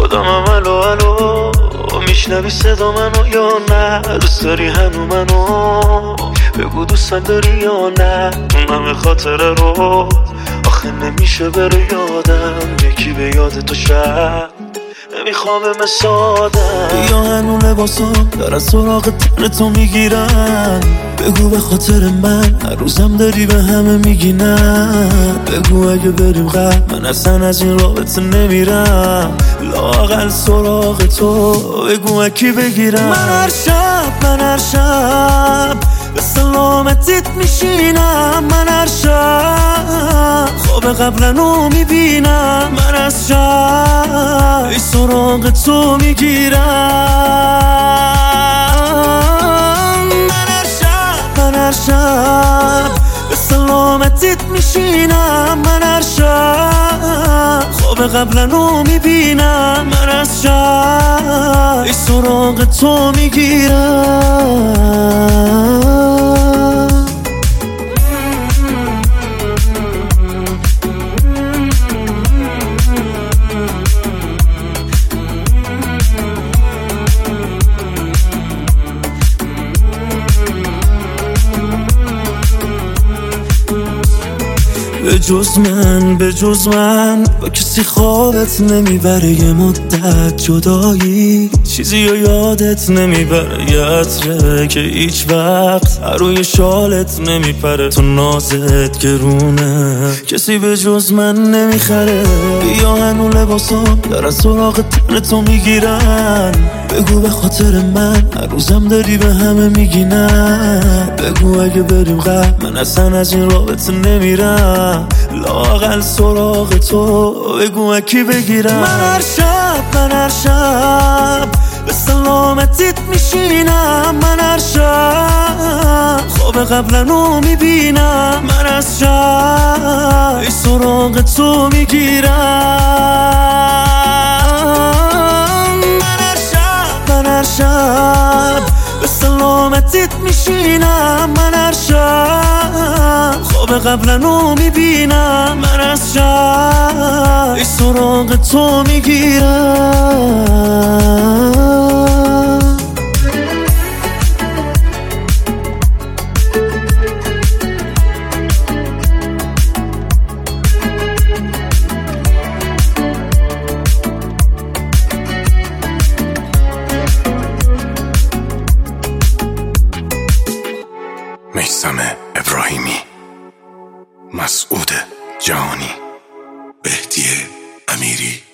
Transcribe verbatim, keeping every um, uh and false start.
خودمم الو الو میشنوی صدا منو یا نه؟ دوست داری هنو منو؟ بگو دوستم داری یا نه؟ اون همه خاطره رو آخه نمیشه بره یادم، یکی به یاد تو شب نمیخوام مسادم. یا هنو لباسام دارن سراغ تن تو میگیرن، بگو به خاطر من هر روزم داری به همه میگی نه. بگو اگه بریم قبل من اصلا از این رابطه نمیرم، لااقل سراغ تو بگو اکی بگیرم. من هر شب من هر شب به سلامتیت میشینم، من هر شب خواب قبلنو میبینم، من از شب ای سراغ تو میگیرم. من هر شب من هر شب به سلامتیت میشینم، من هر شب خواب قبلنو میبینم، من از شب ای سراغ تو میگیرم. به جز من به جز من با کسی خوابت نمیبره، یه مدت جدایی چیزی رو یادت نمیبره، یه عطره که هیچ وقت روی شالت نمیپره، تو نازت گرونه کسی به جز من نمیخره. بیا هنو لباسام دارن سراغ تن تو میگیرن، بگو به خاطر من هر روزم داری به همه میگی نه. بگو اگه بریم قبل من اصلا از این رابطه نمیرم، لااقل سراغ تو بگو اکی بگیرم. من هر شب من هر شب به سلامتیت میشینم، من هر شب خواب قبلنو میبینم، من از شب ای سراغ تو میگیرم. من هر شب به سلامتیت میشینم، من هر شب خواب قبلنو میبینم، من از شب ای سراغ تو میگیرم. میثم ابراهیمی، مسعود جهانی، بهدی امیری.